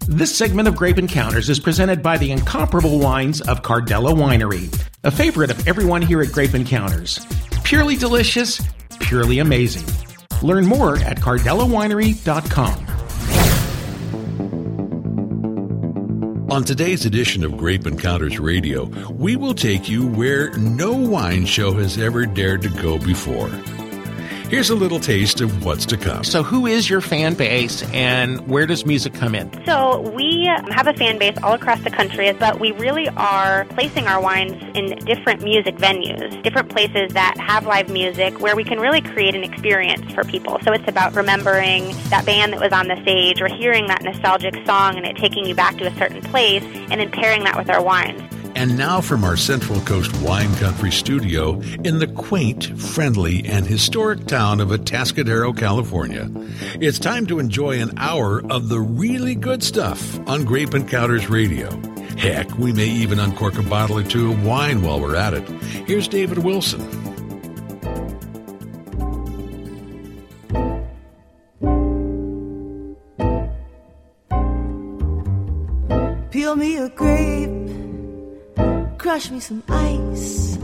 This segment of Grape Encounters is presented by the incomparable wines of Cardella Winery, a favorite of everyone here at Grape Encounters. Purely delicious, purely amazing. Learn more at cardellawinery.com. On today's edition of Grape Encounters Radio, we will take you where no wine show has ever dared to go before. Here's a little taste of what's to come. So who is your fan base and where does music come in? So we have a fan base all across the country, but we really are placing our wines in different music venues, different places that have live music where we can really create an experience for people. So it's about remembering that band that was on the stage or hearing that nostalgic song and it taking you back to a certain place and then pairing that with our wines. And now from our Central Coast Wine Country studio in the quaint, friendly, and historic town of Atascadero, California, it's time to enjoy an hour of the really good stuff on Grape Encounters Radio. Heck, we may even uncork a bottle or two of wine while we're at it. Here's David Wilson. Peel me a grape, crush me some ice,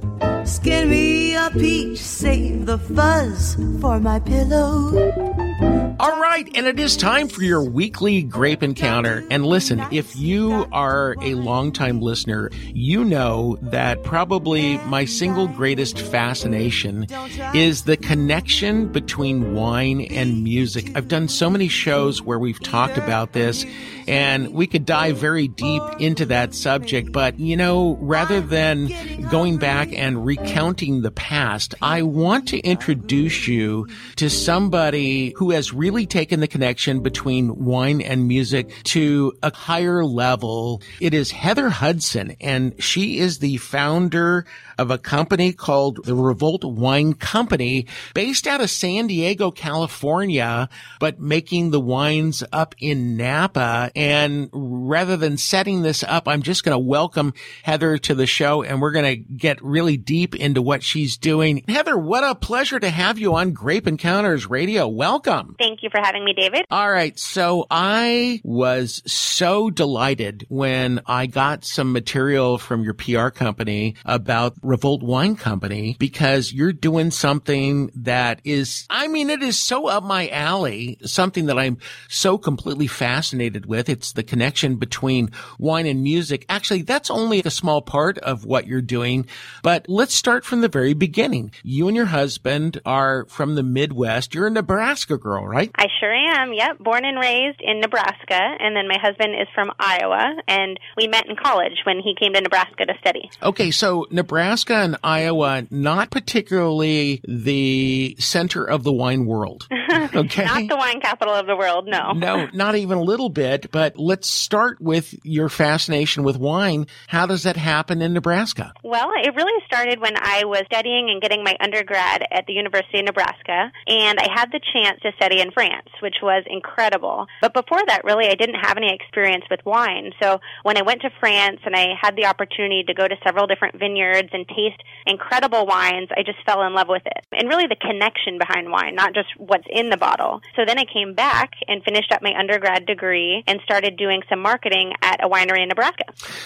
skin me a peach, save the fuzz for my pillow. All right, and it is time for your weekly Grape Encounter. And listen, if you are a longtime listener, you know that probably my single greatest fascination is the connection between wine and music. I've done so many shows where we've talked about this, and we could dive very deep into that subject. But, you know, rather than going back and recounting the past, I want to introduce you to somebody who has really taken the connection between wine and music to a higher level. It is Heather Hudson, and she is the founder of a company called the Revolt Wine Company, based out of San Diego, California, but making the wines up in Napa. And rather than setting this up, I'm just going to welcome Heather to the show, and we're going to get really deep into what she's doing. Heather, what a pleasure to have you on Grape Encounters Radio. Welcome. Thank you for having me, David. All right. So I was so delighted when I got some material from your PR company about Revolt Wine Company, because you're doing something that is, I mean, it is so up my alley, something that I'm so completely fascinated with. It's the connection between wine and music. Actually, that's only a small part of what you're doing, but let's start from the very beginning. You and your husband are from the Midwest. You're a Nebraska girl, right? I sure am. Yep. Born and raised in Nebraska. And then my husband is from Iowa. And we met in college when he came to Nebraska to study. Okay. So Nebraska and Iowa, not particularly the center of the wine world. Okay. Not the wine capital of the world. No. No, not even a little bit. But let's start with your fascination with wine. How does that happen in Nebraska? Well, it really started when I was studying and getting my undergrad at the University of Nebraska. And I had the chance to study in France, which was incredible. But before that, really, I didn't have any experience with wine. So when I went to France and I had the opportunity to go to several different vineyards and taste incredible wines, I just fell in love with it. And really the connection behind wine, not just what's in the bottle. So then I came back and finished up my undergrad degree and started doing some marketing at a winery in Nebraska.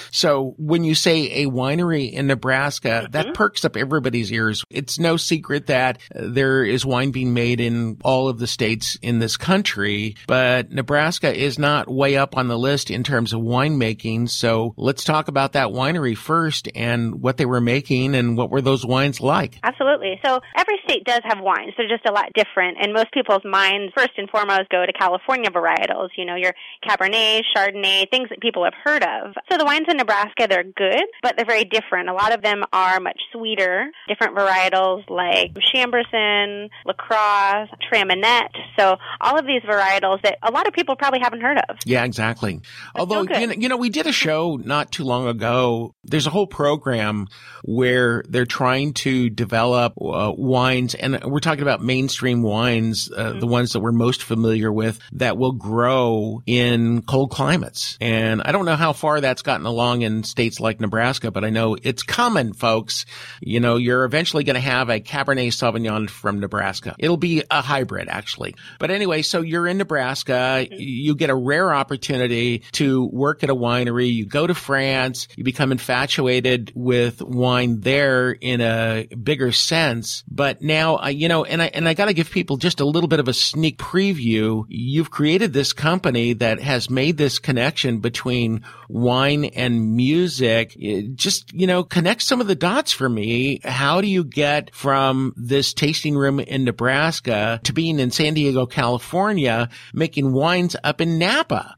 So when you say a winery in Nebraska, that perks up everybody's ears. It's no secret that there is wine being made in all of the states in this country, but Nebraska is not way up on the list in terms of winemaking. So let's talk about that winery first and what they were making and what were those wines like. Absolutely. So every state does have wines. They're just a lot different. And most people's minds, first and foremost, go to California varietals, you know, your Cabernet, Chardonnay, things that people have heard of. So the wines in Nebraska, they're good, but they're very different. A lot of them are much sweeter, different varietals like Chambourcin, LaCrosse, Traminette. So all of these varietals that a lot of people probably haven't heard of. Yeah, exactly. Although, you know, we did a show not too long ago. There's a whole program where they're trying to develop wines, and we're talking about mainstream wines, the ones that we're most familiar with, that will grow in cold climates. And I don't know how far that's gotten along in states like Nebraska, but I know it's coming, folks. You know, you're eventually going to have a Cabernet Sauvignon from Nebraska. It'll be a hybrid, actually. actually. But anyway, so you're in Nebraska. You get a rare opportunity to work at a winery. You go to France. You become infatuated with wine there in a bigger sense. But now, and I got to give people just a little bit of a sneak preview. You've created this company that has made this connection between wine and music. Just, connect some of the dots for me. How do you get from this tasting room in Nebraska to being in San Diego, California, making wines up in Napa?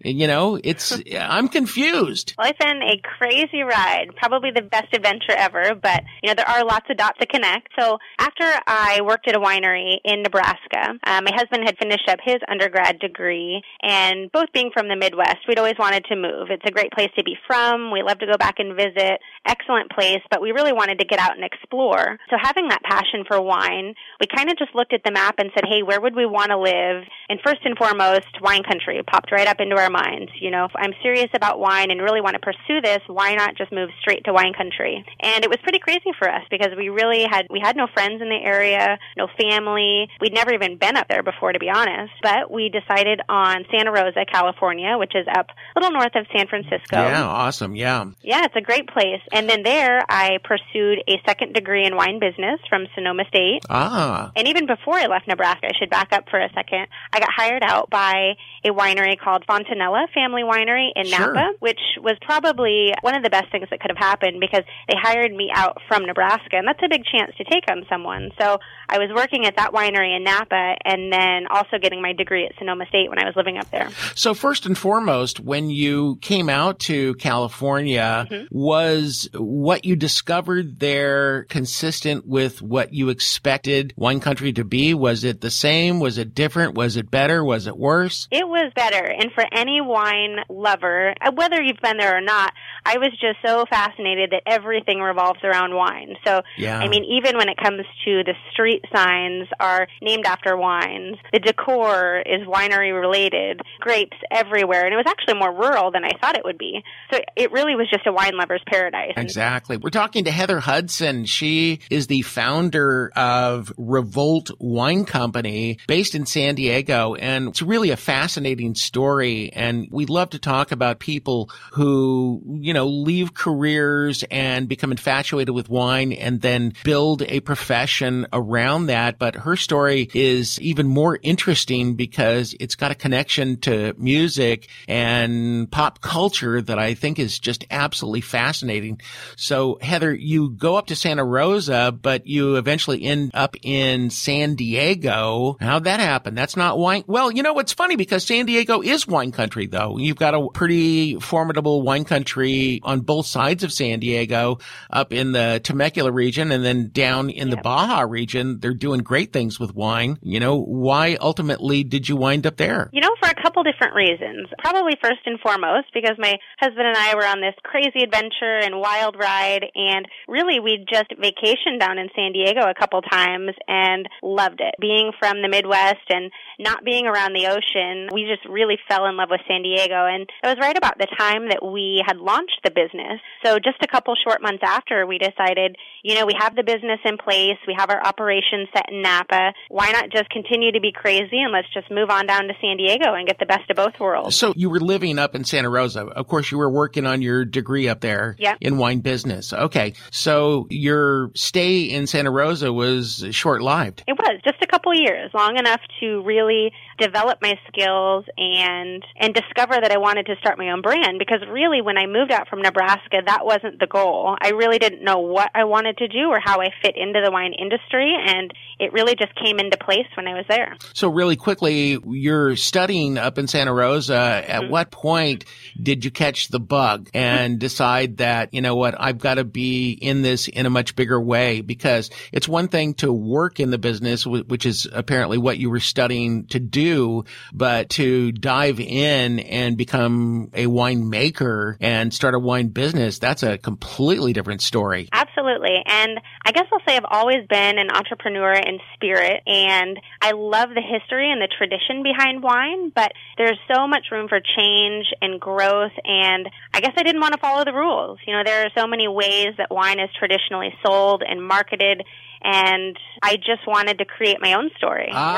I'm confused. Well, it's been a crazy ride, probably the best adventure ever, but, there are lots of dots to connect. So after I worked at a winery in Nebraska, my husband had finished up his undergrad degree, and both being from the Midwest, we'd always wanted to move. It's a great place to be from. We love to go back and visit. Excellent place, but we really wanted to get out and explore. So having that passion for wine, we kind of just looked at the map and said, hey, where would we want to live? And first and foremost, wine country popped right up into our minds. If I'm serious about wine and really want to pursue this, why not just move straight to wine country? And it was pretty crazy for us because we had no friends in the area, no family. We'd never even been up there before, to be honest. But we decided on Santa Rosa, California, which is up a little north of San Francisco. Yeah, awesome. Yeah. Yeah, it's a great place. And then there, I pursued a second degree in wine business from Sonoma State. Ah. And even before I left Nebraska, I should back up for a second, I got hired out by a winery called Fontanella Family Winery in Napa, which was probably one of the best things that could have happened because they hired me out from Nebraska, and that's a big chance to take on someone. So I was working at that winery in Napa and then also getting my degree at Sonoma State when I was living up there. So first and foremost, when you came out to California, was what you discovered there consistent with what you expected wine country to be? Was it the same? Was it different? Was it better? Was it worse? It was better. And for any wine lover, whether you've been there or not, I was just so fascinated that everything revolves around wine. So, even when it comes to the street signs are named after wines, the decor is winery related, grapes everywhere. And it was actually more rural than I thought it would be. So it really was just a wine lover's paradise. Exactly. We're talking to Heather Hudson. She is the founder of Revolt Wine Company based in San Diego. And it's really a fascinating story. And we love to talk about people who, leave careers and become infatuated with wine and then build a profession around that. But her story is even more interesting because it's got a connection to music and pop culture that I think is just absolutely fascinating. So, Heather, you go up to Santa Rosa, but you eventually end up in San Diego. How'd that happen? That's not wine. Well, it's funny because San Diego is wine country, though. You've got a pretty formidable wine country on both sides of San Diego, up in the Temecula region and then down in the Baja region. They're doing great things with wine. Why ultimately did you wind up there? For a couple different reasons. Probably first and foremost because my husband and I were on this crazy adventure and wild ride, and really we just vacationed down in San Diego a couple times and loved it. Being from the Midwest and not being around the ocean, we just really fell in love with San Diego, and it was right about the time that we had launched the business. So just a couple short months after, we decided, we have the business in place, we have our operations set in Napa, why not just continue to be crazy and let's just move on down to San Diego and get the best of both worlds. So you were living up in Santa Rosa. Of course, you were working on your degree up there in wine business. Okay. So your stay in Santa Rosa was short-lived. It was just a couple years, long enough to really develop my skills and discover that I wanted to start my own brand, because really when I moved out from Nebraska, that wasn't the goal. I really didn't know what I wanted to do or how I fit into the wine industry, and it really just came into place when I was there. So really quickly, you're studying up in Santa Rosa. At what point did you catch the bug and decide that, I've got to be in this in a much bigger way? Because it's one thing to work in the business, which is apparently what you were studying to do, but to dive in and become a winemaker and start a wine business, that's a completely different story. Absolutely. And I guess I'll say I've always been an entrepreneur in spirit, and I love the history and the tradition behind wine, but there's so much room for change and growth, and I guess I didn't want to follow the rules. There are so many ways that wine is traditionally sold and marketed, and I just wanted to create my own story. Work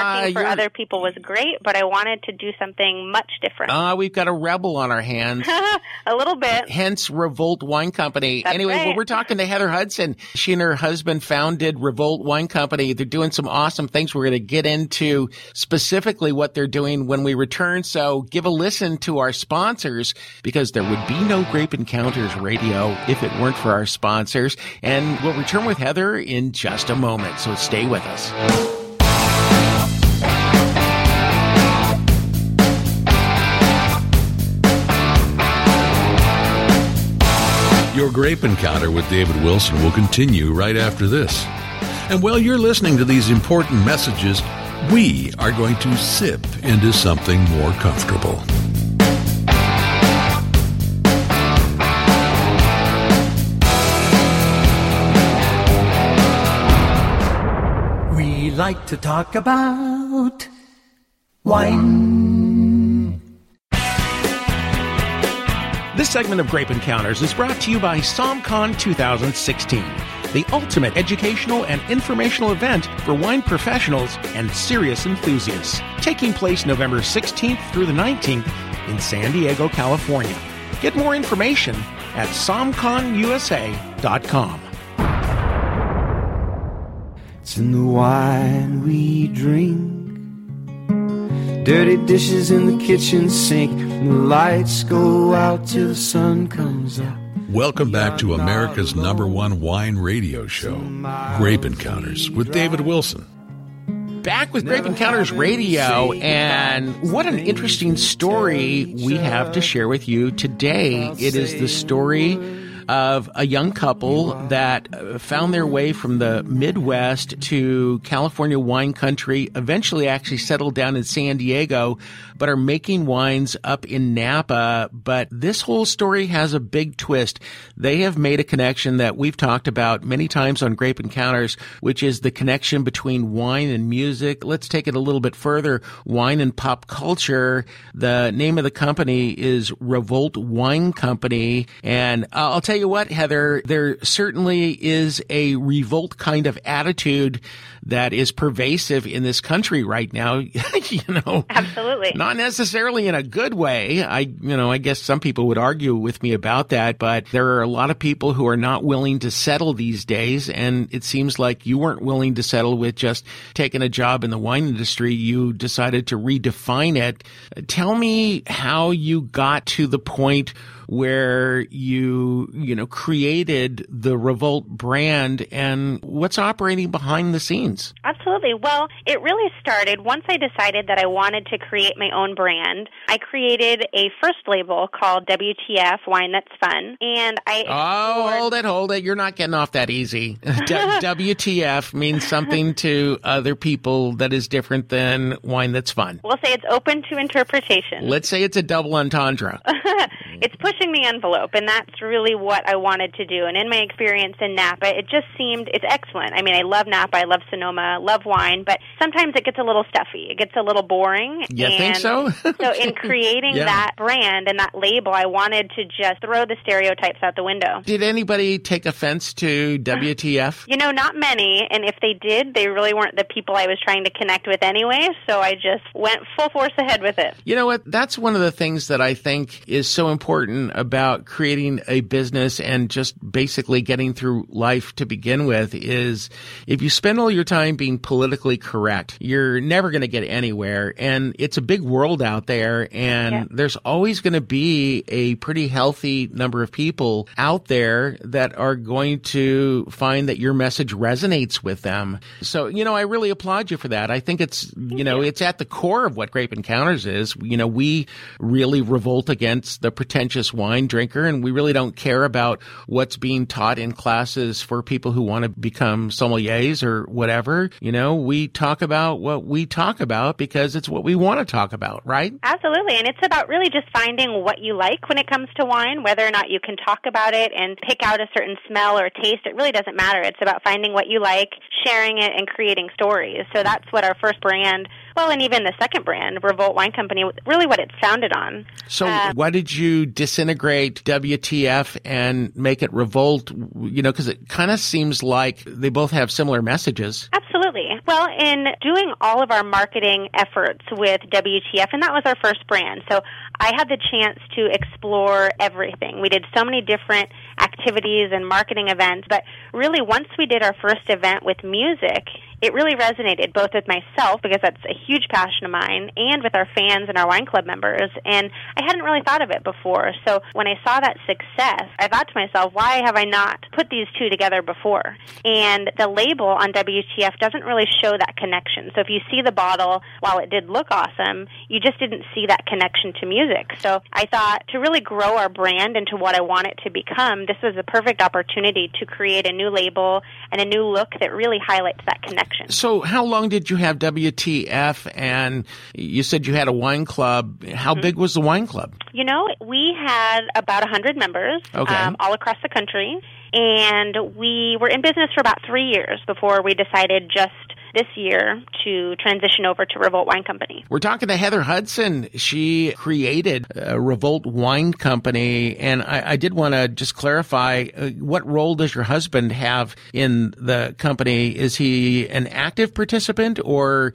Cooking for other people was great, but I wanted to do something much different. We've got a rebel on our hands. A little bit. Hence Revolt Wine Company. That's anyway, right. well, we're talking to Heather Hudson. She and her husband founded Revolt Wine Company. They're doing some awesome things. We're going to get into specifically what they're doing when we return. So give a listen to our sponsors, because there would be no Grape Encounters Radio if it weren't for our sponsors. And we'll return with Heather in just a moment. So stay with us. Your Grape Encounter with David Wilson will continue right after this. And while you're listening to these important messages, we are going to sip into something more comfortable. We like to talk about wine. This segment of Grape Encounters is brought to you by SOMCON 2016, the ultimate educational and informational event for wine professionals and serious enthusiasts, taking place November 16th through the 19th in San Diego, California. Get more information at somconusa.com. It's in the wine we drink. Dirty dishes in the kitchen sink. The lights go out till the sun comes up. Welcome back to America's #1 wine radio show, Grape Encounters with David Wilson. Back with Grape Encounters Radio, and what an interesting story we have to share with you today. It is the story of a young couple that found their way from the Midwest to California wine country, eventually actually settled down in San Diego, but are making wines up in Napa. But this whole story has a big twist. They have made a connection that we've talked about many times on Grape Encounters, which is the connection between wine and music. Let's take it a little bit further. Wine and pop culture. The name of the company is Revolt Wine Company. And I'll tell you what, Heather, there certainly is a revolt kind of attitude that is pervasive in this country right now. Absolutely. Not necessarily in a good way. I guess some people would argue with me about that, but there are a lot of people who are not willing to settle these days. And it seems like you weren't willing to settle with just taking a job in the wine industry. You decided to redefine it. Tell me how you got to the point where you created the Revolt brand and what's operating behind the scenes. Absolutely. Well, it really started once I decided that I wanted to create my own brand. I created a first label called WTF, Wine That's Fun, and I explored... Hold it. You're not getting off that easy. WTF means something to other people that is different than Wine That's Fun. We'll say it's open to interpretation. Let's say it's a double entendre. It's pushing the envelope, and that's really what I wanted to do. And in my experience in Napa, it just seemed, it's excellent. I mean, I love Napa, I love Sonoma, love wine, but sometimes it gets a little stuffy. It gets a little boring. You think so? So in creating that brand and that label, I wanted to just throw the stereotypes out the window. Did anybody take offense to WTF? Not many, and if they did, they really weren't the people I was trying to connect with anyway, so I just went full force ahead with it. You know what? That's one of the things that I think is so important about creating a business and just basically getting through life to begin with is if you spend all your time being politically correct, you're never going to get anywhere. And it's a big world out there, and there's always going to be a pretty healthy number of people out there that are going to find that your message resonates with them. So, I really applaud you for that. I think it's, it's at the core of what Grape Encounters is. We really revolt against the pretentious wine drinker, and we really don't care about what's being taught in classes for people who want to become sommeliers or whatever. We talk about what we talk about because it's what we want to talk about, right? Absolutely, and it's about really just finding what you like when it comes to wine, whether or not you can talk about it and pick out a certain smell or taste. It really doesn't matter. It's about finding what you like, sharing it, and creating stories. So that's what our first brand, and even the second brand, Revolt Wine Company, really what it's founded on. So why did you disintegrate WTF and make it Revolt? Because it kind of seems like they both have similar messages. Absolutely. Well, in doing all of our marketing efforts with WTF, and that was our first brand, so I had the chance to explore everything. We did so many different activities and marketing events, but really once we did our first event with music, it really resonated both with myself, because that's a huge passion of mine, and with our fans and our wine club members. And I hadn't really thought of it before. So when I saw that success, I thought to myself, why have I not put these two together before? And the label on WTF doesn't really show that connection. So if you see the bottle, while it did look awesome, you just didn't see that connection to music. So I thought to really grow our brand into what I want it to become, this was a perfect opportunity to create a new label and a new look that really highlights that connection. So how long did you have WTF? And you said you had a wine club. How big was the wine club? You know, we had about 100 members all across the country, and we were in business for about 3 years before we decided just this year to transition over to Revolt Wine Company. We're talking to Heather Hudson. She created Revolt Wine Company, and I did want to just clarify, what role does your husband have in the company? Is he an active participant, or,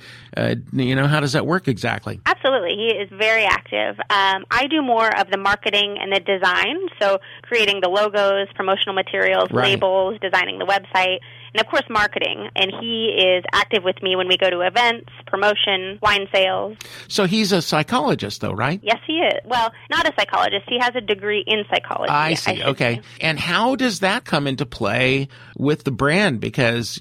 how does that work exactly? Absolutely. He is very active. I do more of the marketing and the design, so creating the logos, promotional materials, labels, designing the website, and of course marketing. And he is active with me when we go to events, promotion, wine sales. So he's a psychologist though, right? Yes, he is. Well, not a psychologist. He has a degree in psychology. I see. Okay. And how does that come into play with the brand? Because,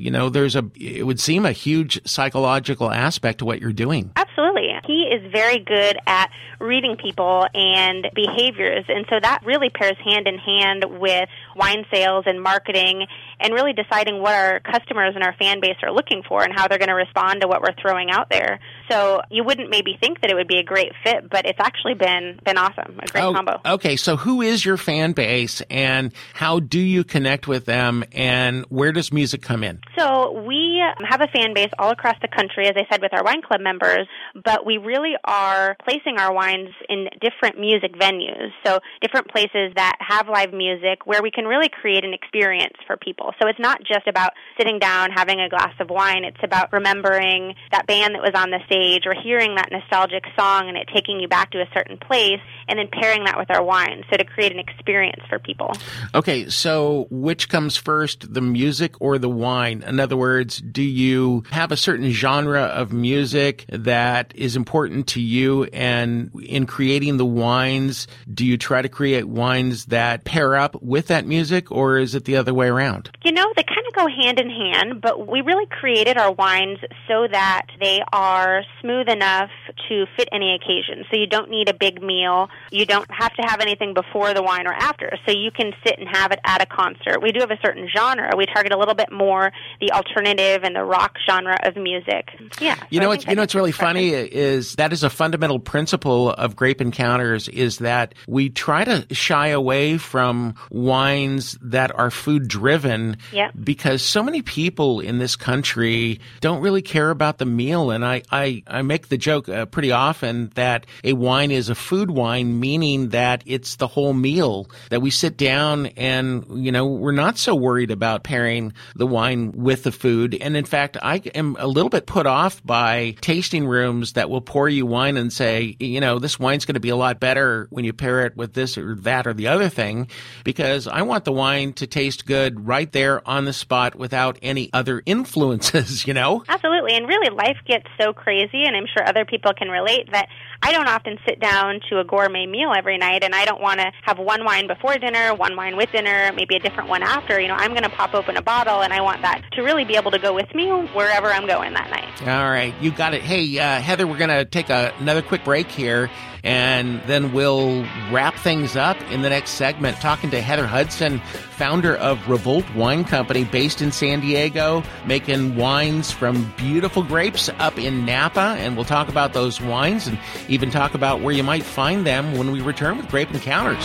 it would seem a huge psychological aspect to what you're doing. Absolutely. He is very good at reading people and behaviors, and so that really pairs hand in hand with wine sales and marketing, and really deciding what our customers and our fan base are looking for and how they're going to respond to what we're throwing out there. So you wouldn't maybe think that it would be a great fit, but it's actually been awesome, a great combo. Okay, so who is your fan base, and how do you connect with them, and where does music come in? So we have a fan base all across the country, as I said, with our wine club members, but we really are placing our wines in different music venues, so different places that have live music where we can really create an experience for people. So it's not just about sitting down, having a glass of wine. It's about remembering that band that was on the stage, or hearing that nostalgic song and it taking you back to a certain place, and then pairing that with our wine, so to create an experience for people. Okay, so which comes first, the music or the wine? In other words, do you have a certain genre of music that is important to you, and in creating the wines, do you try to create wines that pair up with that music, or is it the other way around? They kind of go hand in hand, but we really created our wines so that they are smooth enough to fit any occasion. So you don't need a big meal. You don't have to have anything before the wine or after. So you can sit and have it at a concert. We do have a certain genre. We target a little bit more the alternative and the rock genre of music. Yeah. What's really funny is that is a fundamental principle of Grape Encounters, is that we try to shy away from wines that are food driven. Yep. Because so many people in this country don't really care about the meal. And I make the joke pretty often that a wine is a food wine, meaning that it's the whole meal, that we sit down and, we're not so worried about pairing the wine with the food. And in fact, I am a little bit put off by tasting rooms that will pour you wine and say, this wine's going to be a lot better when you pair it with this or that or the other thing, because I want the wine to taste good right there on the spot without any other influences, Absolutely. And really, life gets so crazy, and I'm sure other people can relate, that I don't often sit down to a gourmet meal every night, and I don't want to have one wine before dinner, one wine with dinner, maybe a different one after. I'm going to pop open a bottle, and I want that to really be able to go with me wherever I'm going that night. All right. You got it. Hey, Heather, we're going to take another quick break here, and then we'll wrap things up in the next segment, talking to Heather Hudson, founder of Revolt Wine Company, based in San Diego, making wines from beautiful grapes up in Napa. And we'll talk about those wines and even talk about where you might find them when we return with Grape Encounters.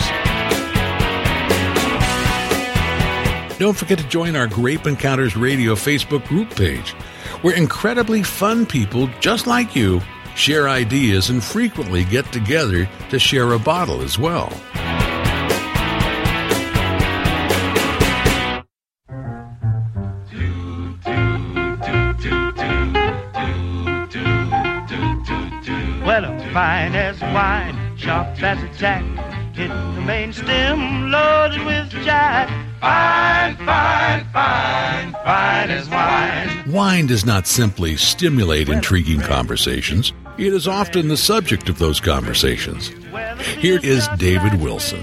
Don't forget to join our Grape Encounters Radio Facebook group page, where incredibly fun people just like you share ideas and frequently get together to share a bottle as well. fine as wine, sharp as a tack, hit the main stem, loaded with jive. Fine, fine, fine, fine as wine. Wine does not simply stimulate intriguing conversations. It is often the subject of those conversations. Here is David Wilson.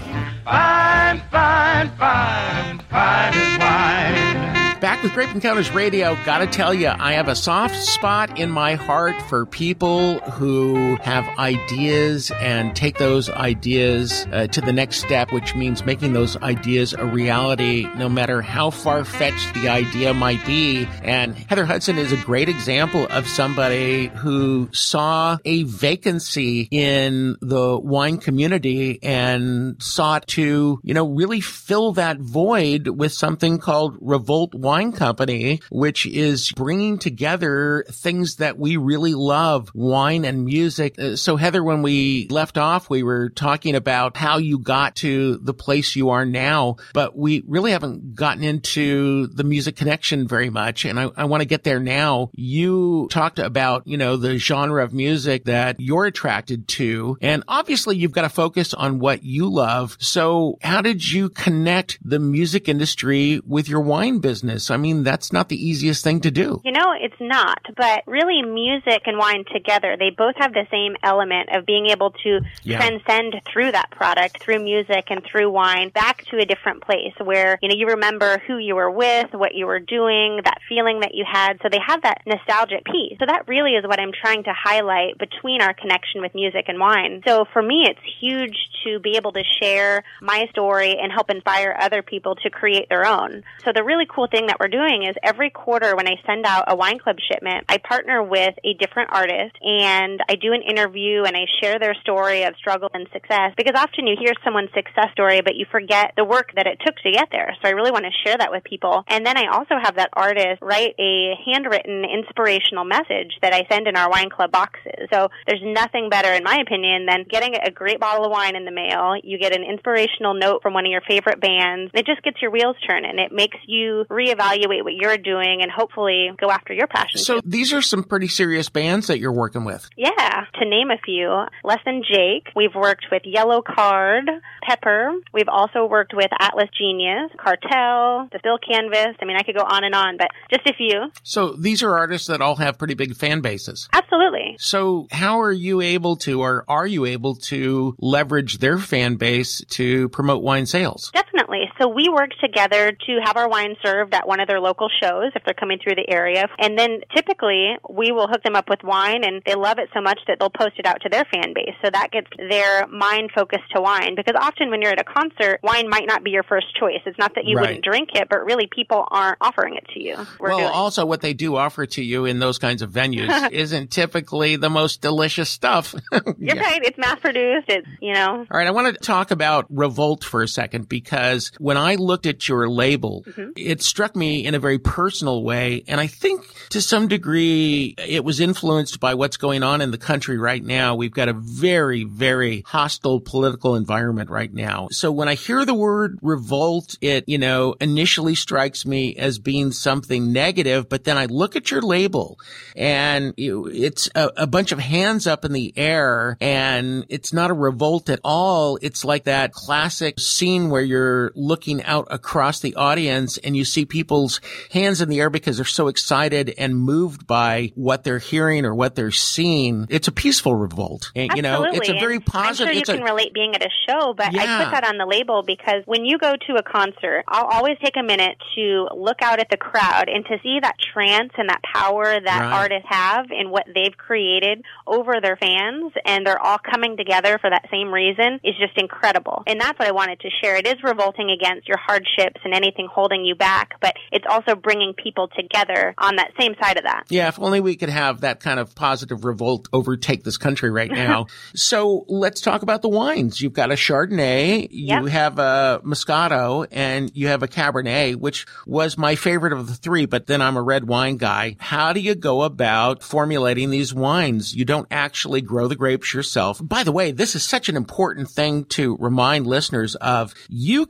Fine, fine, fine, fine as wine. Back with Grape Encounters Radio, gotta tell you, I have a soft spot in my heart for people who have ideas and take those ideas to the next step, which means making those ideas a reality, no matter how far-fetched the idea might be. And Heather Hudson is a great example of somebody who saw a vacancy in the wine community and sought to, really fill that void with something called Revolt Wine Company, which is bringing together things that we really love, wine and music. So Heather, when we left off, we were talking about how you got to the place you are now, but we really haven't gotten into the music connection very much. And I want to get there now. You talked about, the genre of music that you're attracted to. And obviously you've got to focus on what you love. So how did you connect the music industry with your wine business? I mean, that's not the easiest thing to do. It's not. But really, music and wine together, they both have the same element of being able to transcend through that product, through music and through wine, back to a different place where, you remember who you were with, what you were doing, that feeling that you had. So they have that nostalgic piece. So that really is what I'm trying to highlight between our connection with music and wine. So for me, it's huge to be able to share my story and help inspire other people to create their own. So the really cool thing that we're doing is every quarter when I send out a wine club shipment, I partner with a different artist and I do an interview and I share their story of struggle and success, because often you hear someone's success story but you forget the work that it took to get there. So I really want to share that with people. And then I also have that artist write a handwritten inspirational message that I send in our wine club boxes. So there's nothing better, in my opinion, than getting a great bottle of wine in the mail. You get an inspirational note from one of your favorite bands. It just gets your wheels turning. It makes you reevaluate what you're doing and hopefully go after your passion. So these are some pretty serious bands that you're working with. Yeah, to name a few. Less Than Jake. We've worked with Yellow Card, Pepper. We've also worked with Atlas Genius, Cartel, The Still Canvas. I mean, I could go on and on, but just a few. So these are artists that all have pretty big fan bases. Absolutely. So how are you able to, or are you able to leverage their fan base to promote wine sales? Definitely. So we work together to have our wine served at one of their local shows if they're coming through the area. And then typically we will hook them up with wine, and they love it so much that they'll post it out to their fan base. So that gets their mind focused to wine, because often when you're at a concert, wine might not be your first choice. It's not that you wouldn't drink it, but really people aren't offering it to you. Also what they do offer to you in those kinds of venues isn't typically the most delicious stuff. You're right. It's mass produced. It's, All right. I want to talk about Revolt for a second, because when I looked at your label, it struck me in a very personal way. And I think to some degree it was influenced by what's going on in the country right now. We've got a very, very hostile political environment right now. So when I hear the word revolt, it, initially strikes me as being something negative, but then I look at your label and it's a bunch of hands up in the air, and it's not a revolt at all. It's like that classic scene where you're looking out across the audience and you see people's hands in the air because they're so excited and moved by what they're hearing or what they're seeing. It's a peaceful revolt. And, Absolutely. It's a very positive. I'm sure you can relate being at a show, but I put that on the label because when you go to a concert, I'll always take a minute to look out at the crowd and to see that trance and that power that artists have in what they've created over their fans, and they're all coming together for that same reason, is just incredible. And that's what I wanted to share. It is revolting against your hardships and anything holding you back, but it's also bringing people together on that same side of that. Yeah, if only we could have that kind of positive revolt overtake this country right now. So let's talk about the wines. You've got a Chardonnay, you have a Moscato, and you have a Cabernet, which was my favorite of the three, but then I'm a red wine guy. How do you go about formulating these wines? You don't actually grow the grapes yourself. By the way, this is such an important thing to remind listeners of. You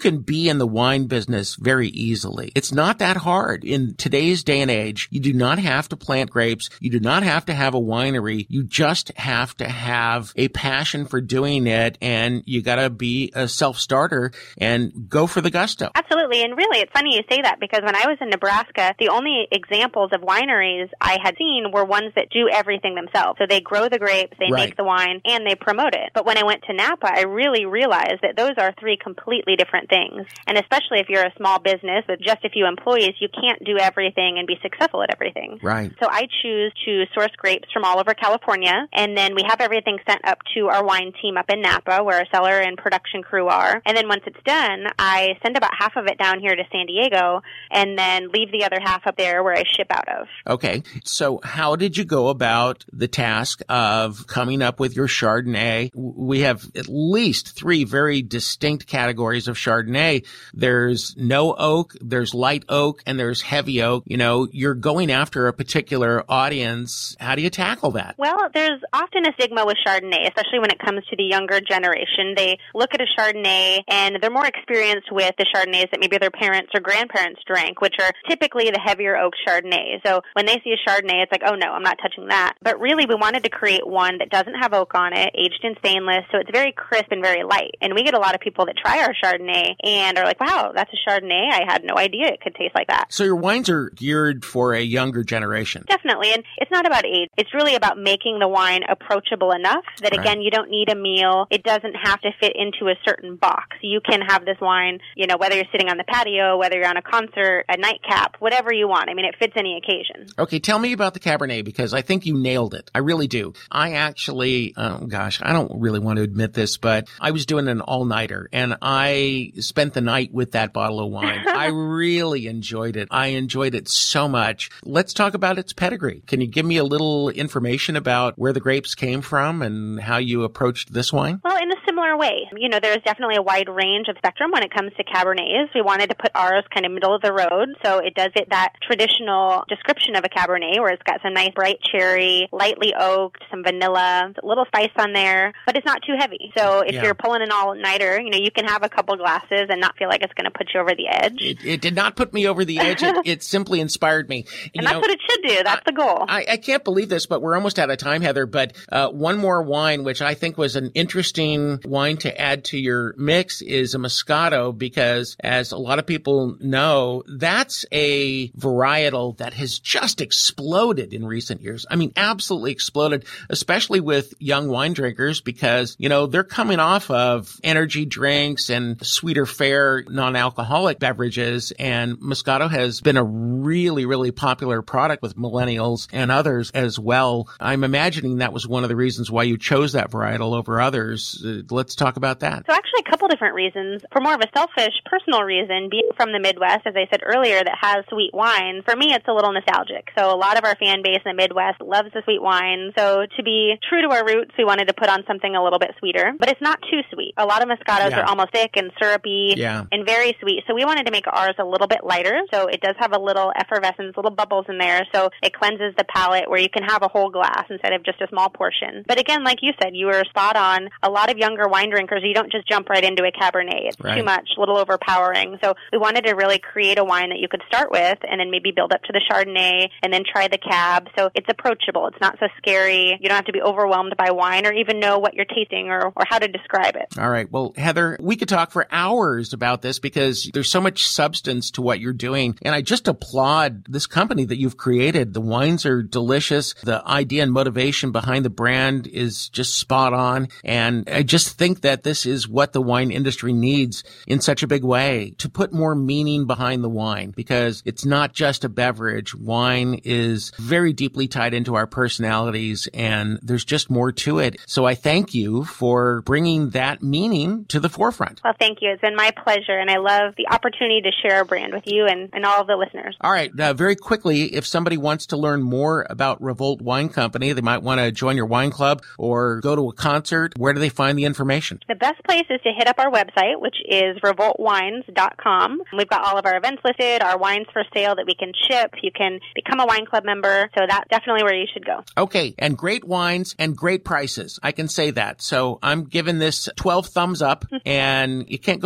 can be in the wine business very easily. It's not that hard. In today's day and age, you do not have to plant grapes. You do not have to have a winery. You just have to have a passion for doing it, and you got to be a self-starter and go for the gusto. Absolutely. And really, it's funny you say that, because when I was in Nebraska, the only examples of wineries I had seen were ones that do everything themselves. So they grow the grapes, they make the wine, and they promote it. But when I went to Napa, I really realized that those are three completely different things. And especially if you're a small business with just a few employees, you can't do everything and be successful at everything. Right. So I choose to source grapes from all over California, and then we have everything sent up to our wine team up in Napa, where our cellar and production crew are. And then once it's done, I send about half of it down here to San Diego, and then leave the other half up there where I ship out of. Okay. So how did you go about the task of coming up with your Chardonnay? We have at least three very distinct categories of Chardonnay. There's no oak, there's light oak, and there's heavy oak. You know, you're going after a particular audience. How do you tackle that? Well, there's often a stigma with Chardonnay, especially when it comes to the younger generation. They look at a Chardonnay and they're more experienced with the Chardonnays that maybe their parents or grandparents drank, which are typically the heavier oak Chardonnay. So when they see a Chardonnay, it's like, oh no, I'm not touching that. But really, we wanted to create one that doesn't have oak on it, aged in stainless, so it's very crisp and very light. And we get a lot of people that try our Chardonnay and are like, wow, that's a Chardonnay. I had no idea it could taste like that. So your wines are geared for a younger generation. Definitely. And it's not about age. It's really about making the wine approachable enough that, again, you don't need a meal. It doesn't have to fit into a certain box. You can have this wine, you know, whether you're sitting on the patio, whether you're on a concert, a nightcap, whatever you want. I mean, it fits any occasion. Okay, tell me about the Cabernet, because I think you nailed it. I really do. I actually, I don't really want to admit this, but I was doing an all-nighter, and I spent the night with that bottle of wine. I really enjoyed it. I enjoyed it so much. Let's talk about its pedigree. Can you give me a little information about where the grapes came from and how you approached this wine? Well, in a similar way. You know, there's definitely a wide range of spectrum when it comes to Cabernets. We wanted to put ours kind of middle of the road, so it does fit that traditional description of a Cabernet, where it's got some nice bright cherry, lightly oaked, some vanilla, a little spice on there, but it's not too heavy. So if you're pulling an all-nighter, you know, you can have a couple glasses and not feel like it's going to put you over the edge. It did not put me over the edge. It simply inspired me. And that's what it should do. That's the goal. I can't believe this, but we're almost out of time, Heather. But one more wine, which I think was an interesting wine to add to your mix, is a Moscato, because as a lot of people know, that's a varietal that has just exploded in recent years. I mean, absolutely exploded, especially with young wine drinkers, because, you know, they're coming off of energy drinks and sweeter fare non-alcoholic beverages, and Moscato has been a really, really popular product with millennials and others as well. I'm imagining that was one of the reasons why you chose that varietal over others. Let's talk about that. So actually a couple different reasons. For more of a selfish, personal reason, being from the Midwest, as I said earlier, that has sweet wine, for me it's a little nostalgic. So a lot of our fan base in the Midwest loves the sweet wine. So to be true to our roots, we wanted to put on something a little bit sweeter, but it's not too sweet. A lot of Moscatos are almost thick and syrupy and very sweet. So we wanted to make ours a little bit lighter. So it does have a little effervescence, little bubbles in there. So it cleanses the palate, where you can have a whole glass instead of just a small portion. But again, like you said, you were spot on. A lot of younger wine drinkers, you don't just jump right into a Cabernet. It's too much, a little overpowering. So we wanted to really create a wine that you could start with and then maybe build up to the Chardonnay and then try the Cab. So it's approachable. It's not so scary. You don't have to be overwhelmed by wine or even know what you're tasting or how to describe it. All right. Well, Heather, we could talk for hours about this, because there's so much substance to what you're doing. And I just applaud this company that you've created. The wines are delicious. The idea and motivation behind the brand is just spot on. And I just think that this is what the wine industry needs in such a big way, to put more meaning behind the wine, because it's not just a beverage. Wine is very deeply tied into our personalities, and there's just more to it. So I thank you for bringing that meaning to the forefront. Well, thank you. It's been my pleasure, and I love the opportunity to share our brand with you and all of the listeners. All right. Very quickly, if somebody wants to learn more about Revolt Wine Company, they might want to join your wine club or go to a concert. Where do they find the information? The best place is to hit up our website, which is revoltwines.com. We've got all of our events listed, our wines for sale that we can ship. You can become a wine club member. So that's definitely where you should go. Okay. And great wines and great prices. I can say that. So I'm giving this 12 thumbs up, and you can't go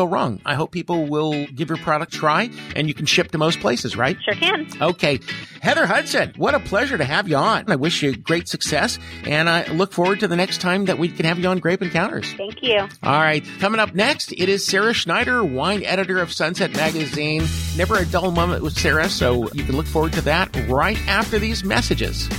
wrong. I hope people will give your product a try, and you can ship to most places, right? Sure can. Okay. Heather Hudson, what a pleasure to have you on. I wish you great success, and I look forward to the next time that we can have you on Grape Encounters. Thank you. All right. Coming up next, it is Sarah Schneider, wine editor of Sunset Magazine. Never a dull moment with Sarah, so you can look forward to that right after these messages.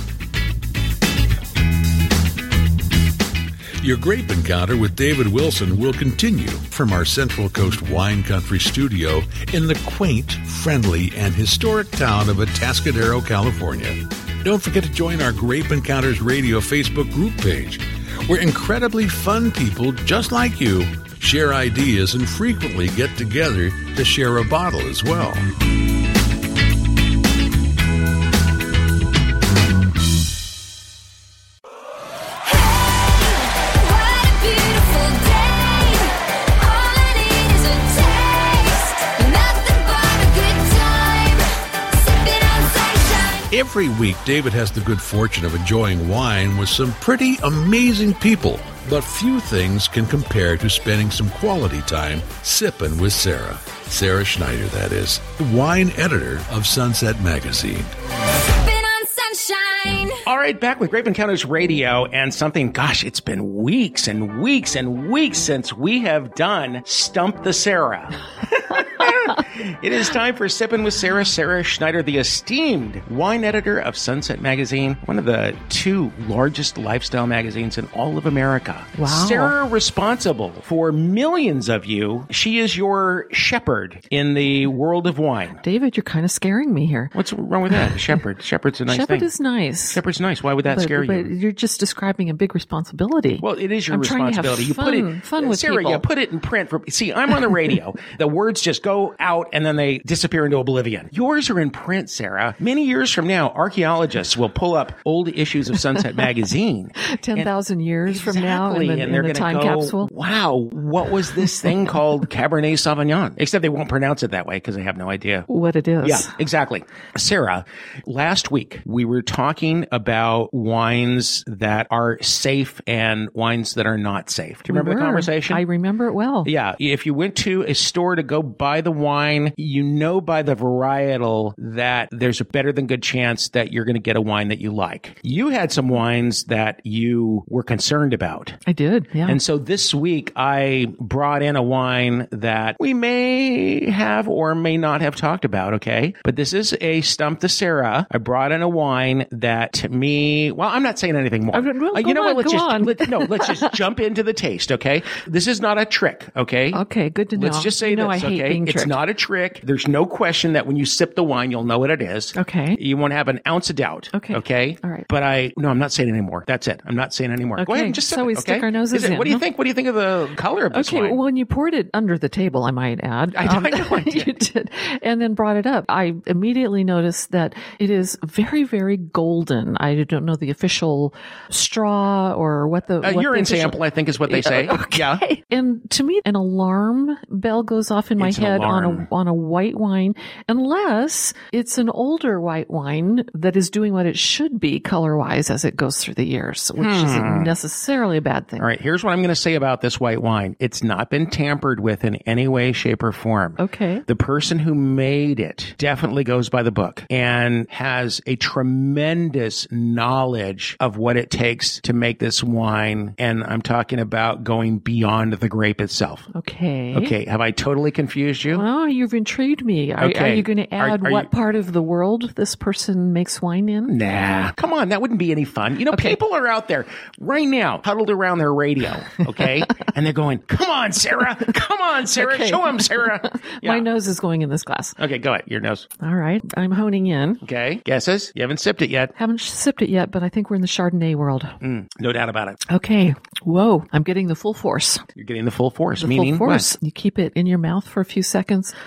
Your Grape Encounter with David Wilson will continue from our Central Coast Wine Country studio in the quaint, friendly, and historic town of Atascadero, California. Don't forget to join our Grape Encounters Radio Facebook group page, where incredibly fun people just like you share ideas and frequently get together to share a bottle as well. Every week, David has the good fortune of enjoying wine with some pretty amazing people. But few things can compare to spending some quality time sipping with Sarah. Sarah Schneider, that is, the wine editor of Sunset Magazine. All right, back with Grape Encounters Radio and something, gosh, it's been weeks and weeks and weeks since we have done Stump the Sarah. It is time for Sippin' with Sarah. Sarah Schneider, the esteemed wine editor of Sunset Magazine, one of the 2 largest lifestyle magazines in all of America. Wow. Sarah, responsible for millions of you. She is your shepherd in the world of wine. David, you're kind of scaring me here. What's wrong with that? Shepherd. Shepherd's a nice Shepherd thing. is nice. Shepherd's nice. Why would that scare But you? you're just describing a big responsibility. Well, it is your I'm trying to have responsibility. fun with Sarah, people. you put it in print. See, I'm on the radio. The words just go out and then they disappear into oblivion. Yours are in print, Sarah. Many years from now, archaeologists will pull up old issues of Sunset Magazine. 10,000 years from now Exactly, in and they're the going to time go, capsule. wow, what was this thing called Cabernet Sauvignon? Except they won't pronounce it that way because they have no idea What it is. yeah, exactly. Sarah, last week we were talking about wines that are safe and wines that are not safe. Do you remember the conversation? I remember it well. Yeah. If you went to a store to go buy the wine, you know by the varietal that there's a better than good chance that you're going to get a wine that you like. You had some wines that you were concerned about. I did, yeah. And so this week I brought in a wine that we may have or may not have talked about, okay? But this is a Stump the Sarah. I brought in a wine that to me, well, I'm not saying anything more. You know what? Let's just jump into the taste, okay? This is not a trick, okay? Okay, good to know. Let's just say you know this, I hate okay? being It's tricked. not a trick. There's no question that when you sip the wine, you'll know what it is. Okay. You won't have an ounce of doubt. Okay. Okay? All right. But I'm not saying anymore. That's it. I'm not saying anymore. Go Okay, ahead and just sip so it, we okay? stick our noses in, What do you huh? think? What do you think of the color of this Okay, wine? well, when you poured it under the table, I might add. I know I did. You did. And then brought it up. I immediately noticed that it is very, very golden. I don't know the official straw or what the what urine the official- sample, I think, is what they say. Okay. Yeah. And to me, an alarm bell goes off in my It's an head alarm. on a white wine, unless it's an older white wine that is doing what it should be color-wise as it goes through the years, which isn't necessarily a bad thing. All right, here's what I'm going to say about this white wine. It's not been tampered with in any way, shape, or form. Okay. The person who made it definitely goes by the book and has a tremendous knowledge of what it takes to make this wine. And I'm talking about going beyond the grape itself. Okay. Okay, have I totally confused you? Well, you've intrigued me. Are Okay. you going to add Are what you- part of the world this person makes wine in? Nah, come on, that wouldn't be any fun. You know, people are out there right now, huddled around their radio, okay? And they're going, come on, Sarah. Come on, Sarah. Okay. Show them, Sarah. Yeah. My nose is going in this glass. Okay, go ahead. Your nose. All right. I'm honing in. Okay. Guesses? You haven't sipped it yet. Haven't sipped it yet, but I think we're in the Chardonnay world. No doubt about it. Okay. Whoa. I'm getting the full force. You're getting the full force, The meaning full force. what? You keep it in your mouth for a few seconds,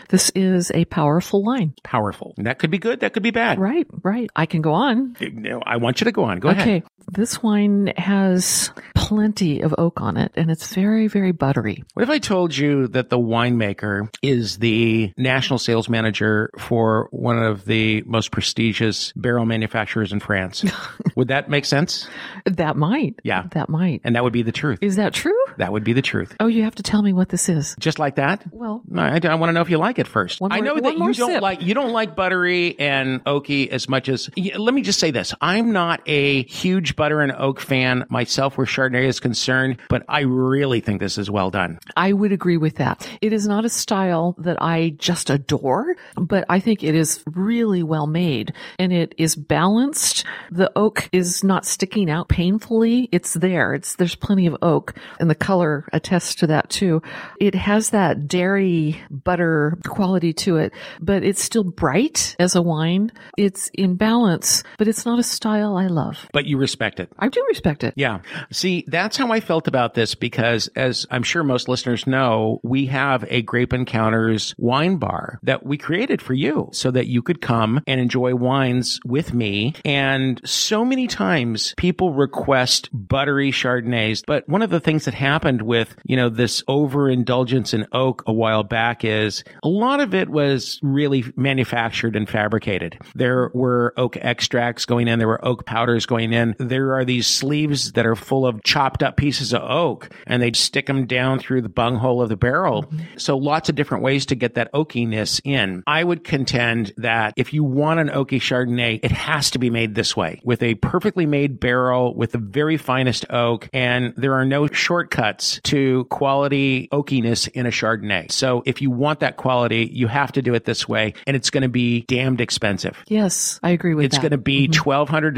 This is a powerful wine. Powerful. And that could be good. That could be bad. Right. I can go on. No, I want you to go on. Go ahead. Okay. This wine has plenty of oak on it, and it's very, very buttery. What if I told you that the winemaker is the national sales manager for one of the most prestigious barrel manufacturers in France? Would that make sense? That might. Yeah. That might. And that would be the truth. Is that true? That would be the truth. Oh, you have to tell me what this is. Just like that? Well, I want to know if you like it first. I know that you don't like buttery and oaky as much as. Let me just say this: I'm not a huge butter and oak fan myself, where Chardonnay is concerned, but I really think this is well done. I would agree with that. It is not a style that I just adore, but I think it is really well made, and it is balanced. The oak is not sticking out painfully. It's there. There's plenty of oak, and the color attests to that too. It has that dairy butter quality to it, but it's still bright as a wine. It's in balance, but it's not a style I love. But you respect it. I do respect it. Yeah. See, that's how I felt about this, because as I'm sure most listeners know, we have a Grape Encounters wine bar that we created for you so that you could come and enjoy wines with me. And so many times people request buttery Chardonnays, but one of the things that happened with, this overindulgence in oak a while back is a lot of it was really manufactured and fabricated. There were oak extracts going in. There were oak powders going in. There are these sleeves that are full of chopped up pieces of oak, and they'd stick them down through the bunghole of the barrel. So lots of different ways to get that oakiness in. I would contend that if you want an oaky Chardonnay, it has to be made this way, with a perfectly made barrel, with the very finest oak, and there are no shortcuts to quality oakiness in a Chardonnay. So if you want that quality, you have to do it this way, and it's going to be damned expensive. Yes, I agree with that. It's going to be $1,200 to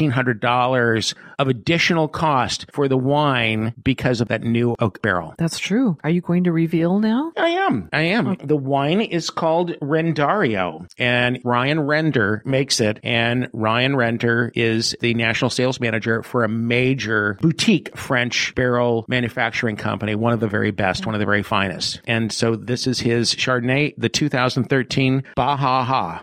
$1,600 of additional cost for the wine because of that new oak barrel. That's true. Are you going to reveal now? I am. Okay. The wine is called Rendario, and Ryan Render makes it. And Ryan Render is the national sales manager for a major boutique French barrel manufacturing company, one of the very best, one of the very finest. And so this is his Chardonnay, the 2013 Baha.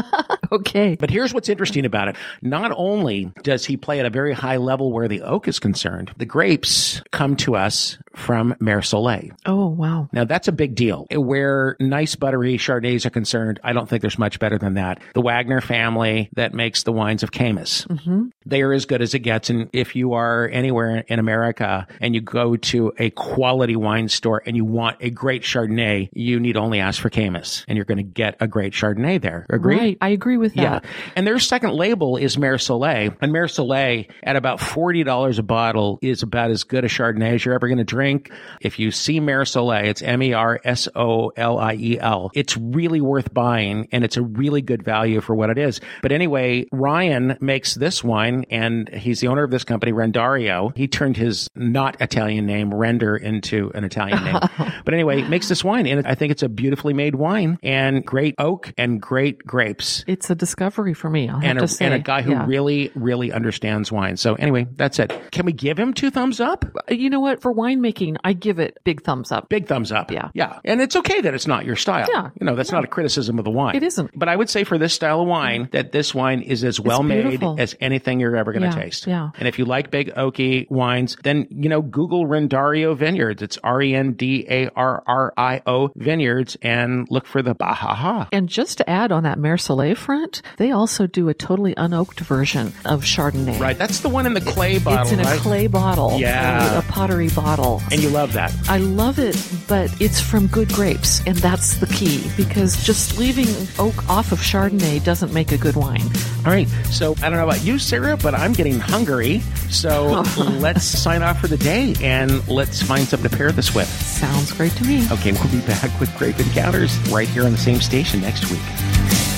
Okay. But here's what's interesting about it. Not only does he play at a very high level where the oak is concerned, the grapes come to us from Mer Soleil. Oh, wow. Now, that's a big deal. Where nice buttery Chardonnays are concerned, I don't think there's much better than that. The Wagner family that makes the wines of Caymus. They are as good as it gets. And if you are anywhere in America and you go to a quality wine store and you want a great Chardonnay, you need only ask for Caymus, and you're going to get a great Chardonnay there. Agree? Right. I agree with that. Yeah. And their second label is Mer Soleil. And Mer Soleil, at about $40 a bottle, is about as good a Chardonnay as you're ever going to drink. If you see Mer Soleil, it's MERSOLIEL. It's really worth buying, and it's a really good value for what it is. But anyway, Ryan makes this wine, and he's the owner of this company, Rendario. He turned his not Italian name, Render, into an Italian name. But anyway, makes this wine, and I think it's a beautifully made wine, and great oak and great grapes. It's a discovery for me, I'll have to say. And a guy who really, really understands wine. So anyway, that's it. Can we give him 2 thumbs up? You know what? For winemaking, I give it big thumbs up. Big thumbs up. Yeah. Yeah. And it's okay that it's not your style. Yeah. That's not a criticism of the wine. It isn't. But I would say for this style of wine that this wine is as well made as anything you're ever going to taste. Yeah. And if you like big oaky wines, then, Google Rendario Vineyards. It's RENDARRIO Vineyards, and look for the Baha. And just to add on that Mer Soleil front, they also do a totally unoaked version of Chardonnay. Right. That's the one in the clay bottle, It's in a clay bottle. Yeah. A pottery bottle. And you love that. I love it, but it's from good grapes, and that's the key, because just leaving oak off of Chardonnay doesn't make a good wine. All right. So I don't know about you, Sarah, but I'm getting hungry. So let's sign off for the day, and let's find something to pair this with. Sounds great to me. Okay, we'll be back with Grape Encounters right here on the same station next week.